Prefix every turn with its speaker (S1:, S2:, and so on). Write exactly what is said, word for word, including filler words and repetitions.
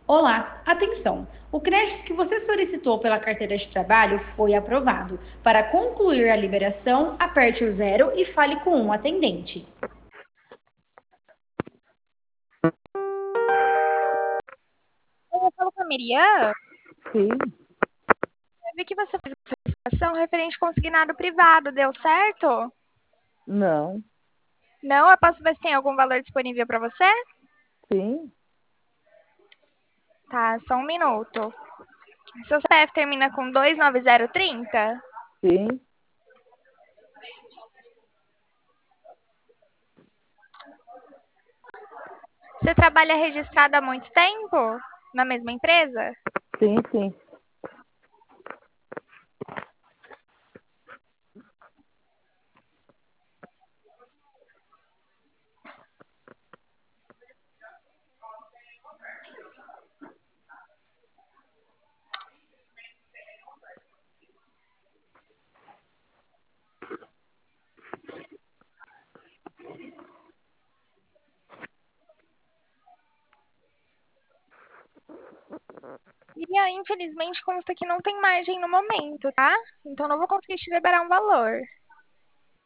S1: Olá, atenção! O crédito que você solicitou pela carteira de trabalho foi aprovado. Para concluir a liberação, aperte o zero e fale com um atendente.
S2: Eu falo com a Miriam,
S3: Sim,
S2: eu vi que você fez uma solicitação referente consignado privado, deu certo?
S3: não,
S2: Não, eu posso ver se tem algum valor disponível para você?
S3: sim,
S2: Tá, só um minuto. Seu C P F termina com dois nove zero trinta?
S3: sim,
S2: Você trabalha registrado há muito tempo na mesma empresa?
S3: sim, sim.
S2: Miriam, infelizmente consta que não tem margem no momento, tá? Então não vou conseguir te liberar um valor.